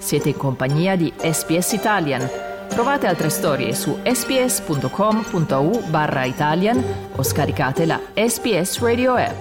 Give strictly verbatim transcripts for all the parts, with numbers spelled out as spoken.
Siete in compagnia di S B S Italian. Trovate altre storie su sbs.com.au barra Italian o scaricate la S B S Radio app.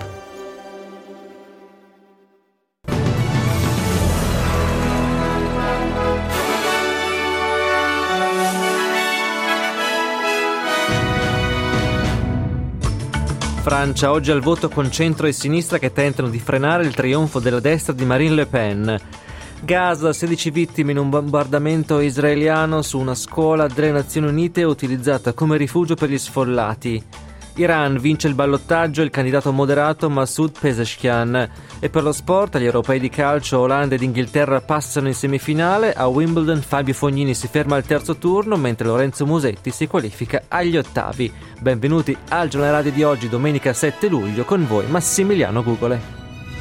Francia, oggi al voto con centro e sinistra che tentano di frenare il trionfo della destra di Marine Le Pen. Gaza, sedici vittime in un bombardamento israeliano su una scuola delle Nazioni Unite utilizzata come rifugio per gli sfollati. Iran, vince il ballottaggio il candidato moderato Masoud Pezeshkian. E per lo sport, agli europei di calcio, Olanda ed Inghilterra passano in semifinale. A Wimbledon Fabio Fognini si ferma al terzo turno, mentre Lorenzo Musetti si qualifica agli ottavi. Benvenuti al Giornale Radio di oggi, domenica sette luglio, con voi Massimiliano Gugole.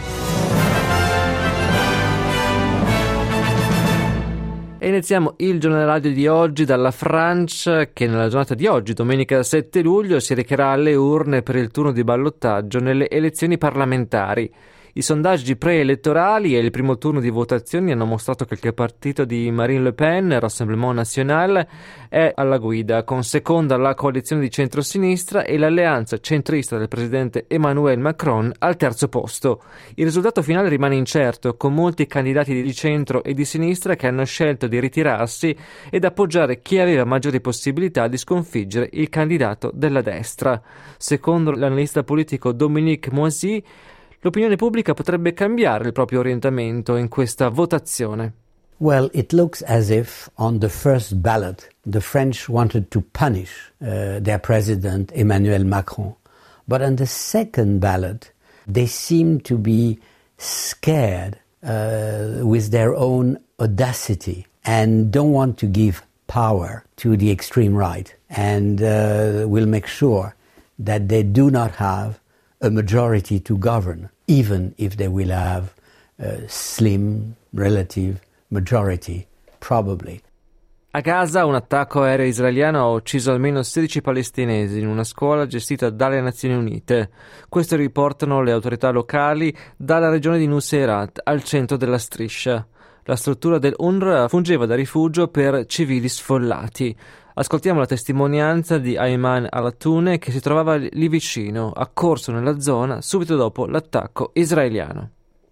E iniziamo il giornale radio di oggi dalla Francia, che nella giornata di oggi, domenica sette luglio, si recherà alle urne per il turno di ballottaggio nelle elezioni parlamentari. I sondaggi preelettorali e il primo turno di votazioni hanno mostrato che il partito di Marine Le Pen, Rassemblement National, è alla guida, con seconda la coalizione di centrosinistra e l'alleanza centrista del presidente Emmanuel Macron al terzo posto. Il risultato finale rimane incerto, con molti candidati di centro e di sinistra che hanno scelto di ritirarsi ed appoggiare chi aveva maggiori possibilità di sconfiggere il candidato della destra. Secondo l'analista politico Dominique Moisy, l'opinione pubblica potrebbe cambiare il proprio orientamento in questa votazione. Well, it looks as if on the first ballot the French wanted to punish uh, their president Emmanuel Macron. But on the second ballot they seem to be scared uh, with their own audacity and don't want to give power to the extreme right and uh, will make sure that they do not have a majority to govern, even if they will have a slim relative majority, probably. A Gaza un attacco aereo israeliano ha ucciso almeno sedici palestinesi in una scuola gestita dalle Nazioni Unite. Questo riportano le autorità locali dalla regione di Nuseirat, al centro della striscia. La struttura dell'UNRWA fungeva da rifugio per civili sfollati. Ascoltiamo la testimonianza di Ayman Al-Attune, che si trovava lì vicino, accorso nella zona subito dopo l'attacco israeliano.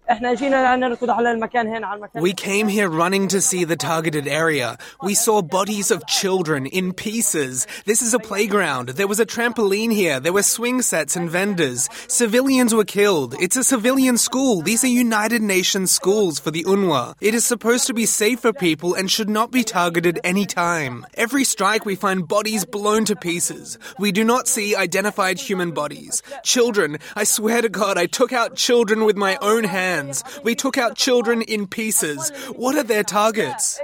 We came here running to see the targeted area. We saw bodies of children in pieces. This is a playground. There was a trampoline here. There were swing sets and vendors. Civilians were killed. It's a civilian school. These are United Nations schools for the UNRWA. It is supposed to be safe for people and should not be targeted any time. Every strike we find bodies blown to pieces. We do not see identified human bodies. Children, I swear to God, I took out children with my own hands. We took out children in pieces. What are their targets?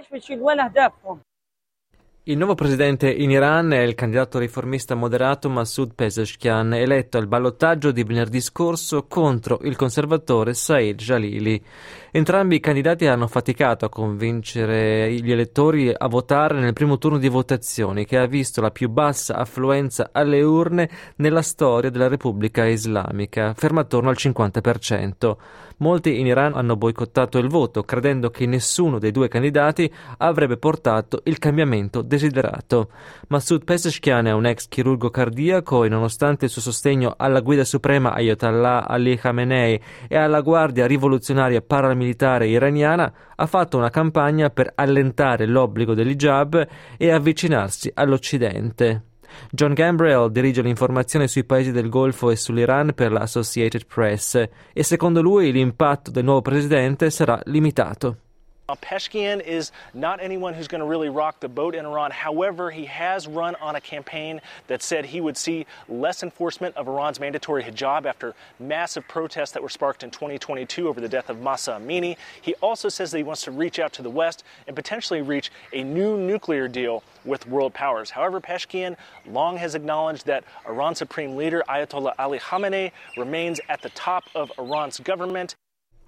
Il nuovo presidente in Iran è il candidato riformista moderato Masoud Pezeshkian, eletto al ballottaggio di venerdì scorso contro il conservatore Saeed Jalili. Entrambi i candidati hanno faticato a convincere gli elettori a votare nel primo turno di votazioni, che ha visto la più bassa affluenza alle urne nella storia della Repubblica Islamica, ferma attorno al cinquanta per cento. Molti in Iran hanno boicottato il voto, credendo che nessuno dei due candidati avrebbe portato il cambiamento desiderato. Masoud Pezeshkian è un ex chirurgo cardiaco e, nonostante il suo sostegno alla guida suprema Ayatollah Ali Khamenei e alla guardia rivoluzionaria paramilitare iraniana, ha fatto una campagna per allentare l'obbligo dell'hijab e avvicinarsi all'Occidente. John Gambrell dirige l'informazione sui paesi del Golfo e sull'Iran per la Associated Press e secondo lui l'impatto del nuovo presidente sarà limitato. Pezeshkian is not anyone who's going to really rock the boat in Iran. However, he has run on a campaign that said he would see less enforcement of Iran's mandatory hijab after massive protests that were sparked in twenty twenty-two over the death of Mahsa Amini. He also says that he wants to reach out to the West and potentially reach a new nuclear deal with world powers. However, Pezeshkian long has acknowledged that Iran's supreme leader, Ayatollah Ali Khamenei, remains at the top of Iran's government.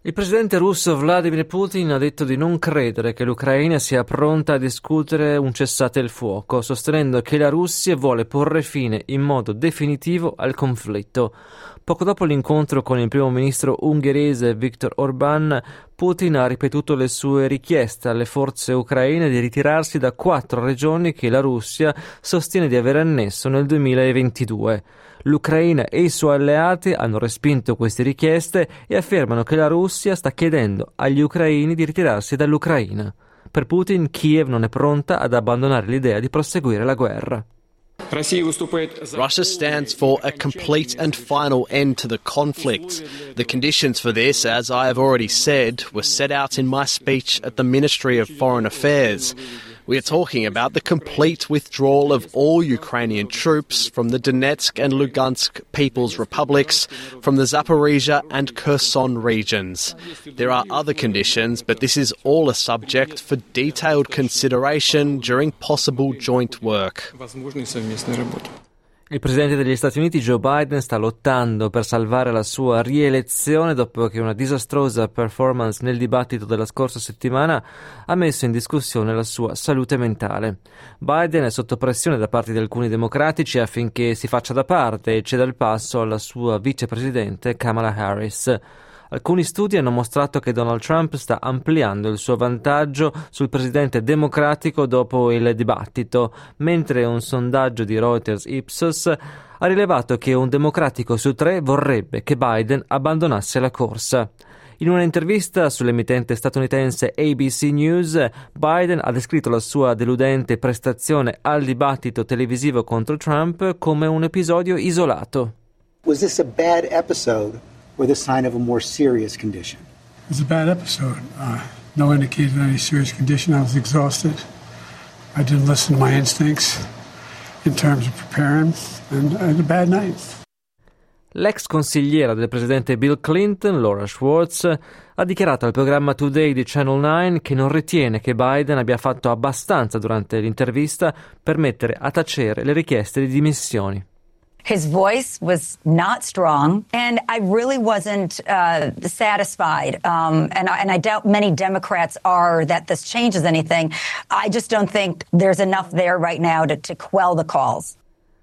Il presidente russo Vladimir Putin ha detto di non credere che l'Ucraina sia pronta a discutere un cessate il fuoco, sostenendo che la Russia vuole porre fine in modo definitivo al conflitto. Poco dopo l'incontro con il primo ministro ungherese Viktor Orbán, Putin ha ripetuto le sue richieste alle forze ucraine di ritirarsi da quattro regioni che la Russia sostiene di aver annesso nel duemilaventidue. L'Ucraina e i suoi alleati hanno respinto queste richieste e affermano che la Russia sta chiedendo agli ucraini di ritirarsi dall'Ucraina. Per Putin, Kiev non è pronta ad abbandonare l'idea di proseguire la guerra. Russia stands for a complete and final end to the conflict. The conditions for this, as I have already said, were set out in my speech at the Ministry of Foreign Affairs. We are talking about the complete withdrawal of all Ukrainian troops from the Donetsk and Lugansk People's Republics, from the Zaporizhia and Kherson regions. There are other conditions, but this is all a subject for detailed consideration during possible joint work. Il presidente degli Stati Uniti Joe Biden sta lottando per salvare la sua rielezione dopo che una disastrosa performance nel dibattito della scorsa settimana ha messo in discussione la sua salute mentale. Biden è sotto pressione da parte di alcuni democratici affinché si faccia da parte e ceda il passo alla sua vicepresidente Kamala Harris. Alcuni studi hanno mostrato che Donald Trump sta ampliando il suo vantaggio sul presidente democratico dopo il dibattito, mentre un sondaggio di Reuters Ipsos ha rilevato che un democratico su tre vorrebbe che Biden abbandonasse la corsa. In un'intervista sull'emittente statunitense A B C News, Biden ha descritto la sua deludente prestazione al dibattito televisivo contro Trump come un episodio isolato. Was this a bad episode? Or the sign of a more serious condition? It was a bad episode. Uh, no indication of any serious condition. I was exhausted. I didn't listen to my instincts in terms of preparing, and I had a bad night. L'ex consigliera del presidente Bill Clinton, Laura Schwartz, ha dichiarato al programma Today di Channel nove che non ritiene che Biden abbia fatto abbastanza durante l'intervista per mettere a tacere le richieste di dimissioni. His voice was not strong, and I really wasn't uh, satisfied. Um, and, I, and I doubt many Democrats are that this changes anything. I just don't think there's enough there right now to, to quell the calls.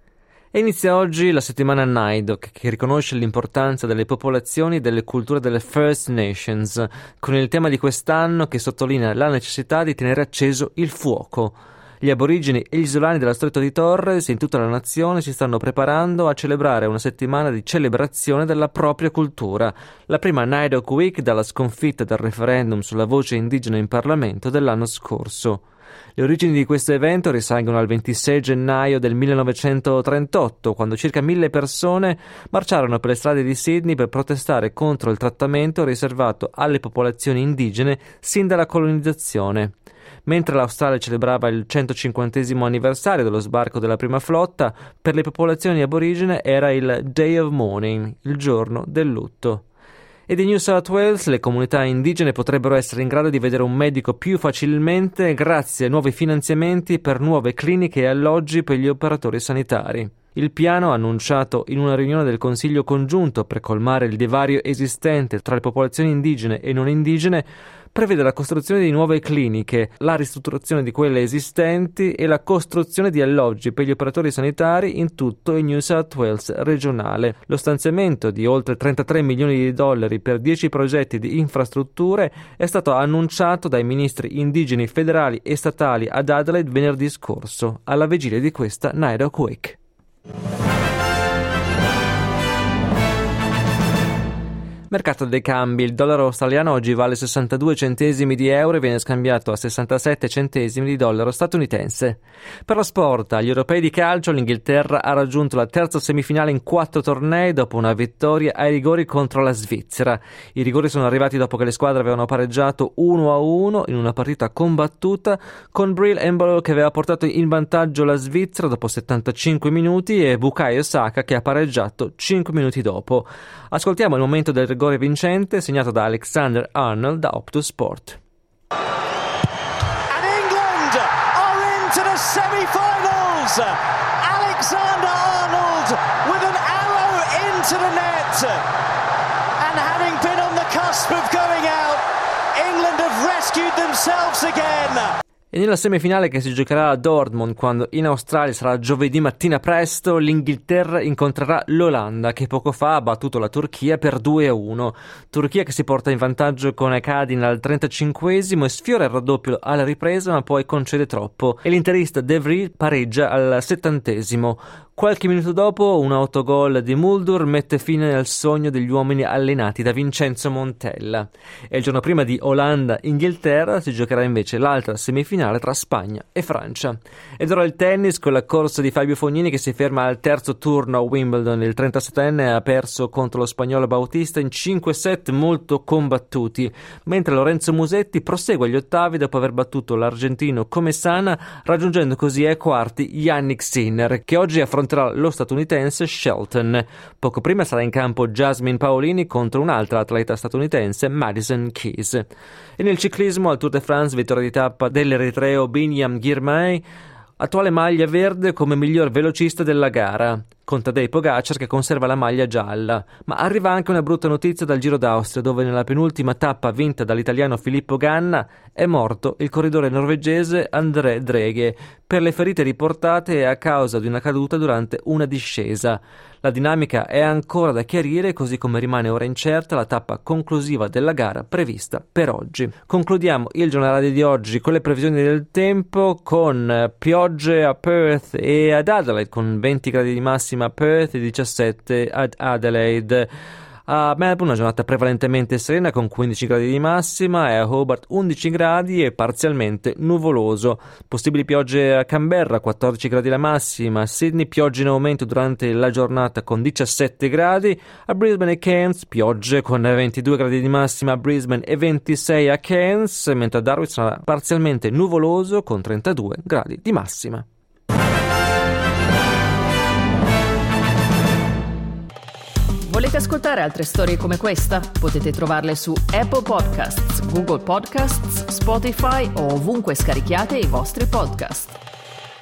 E inizia oggi la settimana N I D O C, che riconosce l'importanza delle popolazioni e delle culture delle First Nations, con il tema di quest'anno che sottolinea la necessità di tenere acceso il fuoco. Gli aborigeni e gli isolani dello Stretto di Torres in tutta la nazione si stanno preparando a celebrare una settimana di celebrazione della propria cultura, la prima N I D O C Week dalla sconfitta del referendum sulla voce indigena in Parlamento dell'anno scorso. Le origini di questo evento risalgono al ventisei gennaio del millenovecentotrentotto, quando circa mille persone marciarono per le strade di Sydney per protestare contro il trattamento riservato alle popolazioni indigene sin dalla colonizzazione. Mentre l'Australia celebrava il centocinquantesimo anniversario dello sbarco della prima flotta, per le popolazioni aborigene era il Day of Mourning, il giorno del lutto. E di New South Wales le comunità indigene potrebbero essere in grado di vedere un medico più facilmente grazie a nuovi finanziamenti per nuove cliniche e alloggi per gli operatori sanitari. Il piano, annunciato in una riunione del Consiglio congiunto per colmare il divario esistente tra le popolazioni indigene e non indigene, prevede la costruzione di nuove cliniche, la ristrutturazione di quelle esistenti e la costruzione di alloggi per gli operatori sanitari in tutto il New South Wales regionale. Lo stanziamento di oltre trentatré milioni di dollari per dieci progetti di infrastrutture è stato annunciato dai ministri indigeni federali e statali ad Adelaide venerdì scorso, alla vigilia di questa N I D O C Week. Mercato dei cambi. Il dollaro australiano oggi vale sessantadue centesimi di euro e viene scambiato a sessantasette centesimi di dollaro statunitense. Per lo sport, agli europei di calcio, l'Inghilterra ha raggiunto la terza semifinale in quattro tornei dopo una vittoria ai rigori contro la Svizzera. I rigori sono arrivati dopo che le squadre avevano pareggiato uno a uno in una partita combattuta, con Brill Embolo che aveva portato in vantaggio la Svizzera dopo settantacinque minuti e Bukayo Saka che ha pareggiato cinque minuti dopo. Ascoltiamo il momento del rigore vincente segnato da Alexander Arnold da Optus Sport. And England are into the semi-finals. Alexander Arnold with an arrow into the net. And having been on the cusp cusp of going out. England have rescued themselves again. E nella semifinale che si giocherà a Dortmund, quando in Australia sarà giovedì mattina presto, l'Inghilterra incontrerà l'Olanda, che poco fa ha battuto la Turchia per due a uno. Turchia che si porta in vantaggio con Ekadin al trentacinquesimo e sfiora il raddoppio alla ripresa, ma poi concede troppo. E l'interista De Vries pareggia al settantesimo. Qualche minuto dopo un autogol di Muldur mette fine al sogno degli uomini allenati da Vincenzo Montella. E il giorno prima di Olanda-Inghilterra si giocherà invece l'altra semifinale tra Spagna e Francia. Ed ora il tennis con la corsa di Fabio Fognini che si ferma al terzo turno a Wimbledon. Il trentasettenne ha perso contro lo spagnolo Bautista in cinque set molto combattuti, mentre Lorenzo Musetti prosegue agli ottavi dopo aver battuto l'argentino Comesana, raggiungendo così ai quarti Jannik Sinner, che oggi affronta lo statunitense Shelton. Poco prima sarà in campo Jasmine Paolini contro un'altra atleta statunitense, Madison Keys. E nel ciclismo al Tour de France, vittoria di tappa dell'eritreo Binyam Girmay, attuale maglia verde come miglior velocista della gara, con Tadej Pogacar che conserva la maglia gialla. Ma arriva anche una brutta notizia dal Giro d'Austria, dove nella penultima tappa vinta dall'italiano Filippo Ganna è morto il corridore norvegese André Drege per le ferite riportate a causa di una caduta durante una discesa. La dinamica è ancora da chiarire, così come rimane ora incerta la tappa conclusiva della gara prevista per oggi. Concludiamo il giornale di oggi con le previsioni del tempo, con piogge a Perth e ad Adelaide, con venti gradi di massima a Perth e diciassette ad Adelaide. A Melbourne una giornata prevalentemente serena con quindici gradi di massima e a Hobart undici gradi e parzialmente nuvoloso. Possibili piogge a Canberra, quattordici gradi la massima, a Sydney piogge in aumento durante la giornata con diciassette gradi, a Brisbane e Cairns piogge con ventidue gradi di massima a Brisbane e ventisei a Cairns, mentre a Darwin sarà parzialmente nuvoloso con trentadue gradi di massima. Volete ascoltare altre storie come questa? Potete trovarle su Apple Podcasts, Google Podcasts, Spotify o ovunque scarichiate i vostri podcast.